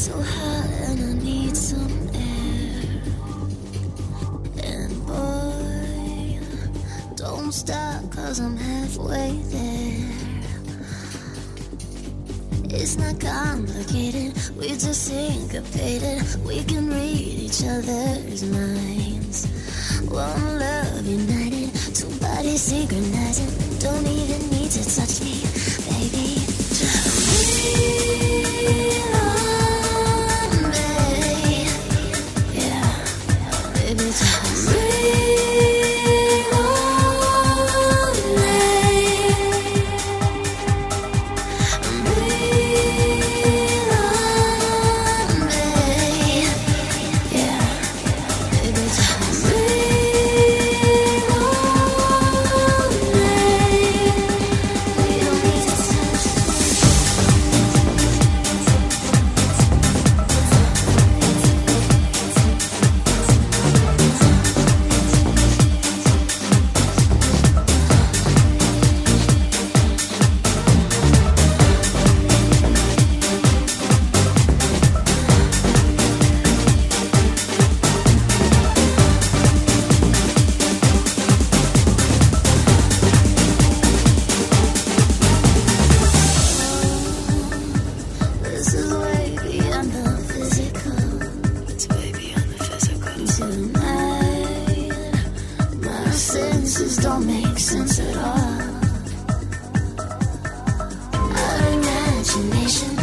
so hot and I need some air. And boy, don't stop, 'cause I'm halfway there. It's not complicated, we just syncopated. We can read each other's minds. One love united, two bodies synchronizing. Don't even need to touch me, baby. Just breathe on me. Yeah, baby, just breathe on me. Breathe on me. Yeah, baby, just breathe on me. We don't need to touch. This is way beyond the physical. It's way beyond the physical. Tonight, my senses don't make sense at all. Our imagination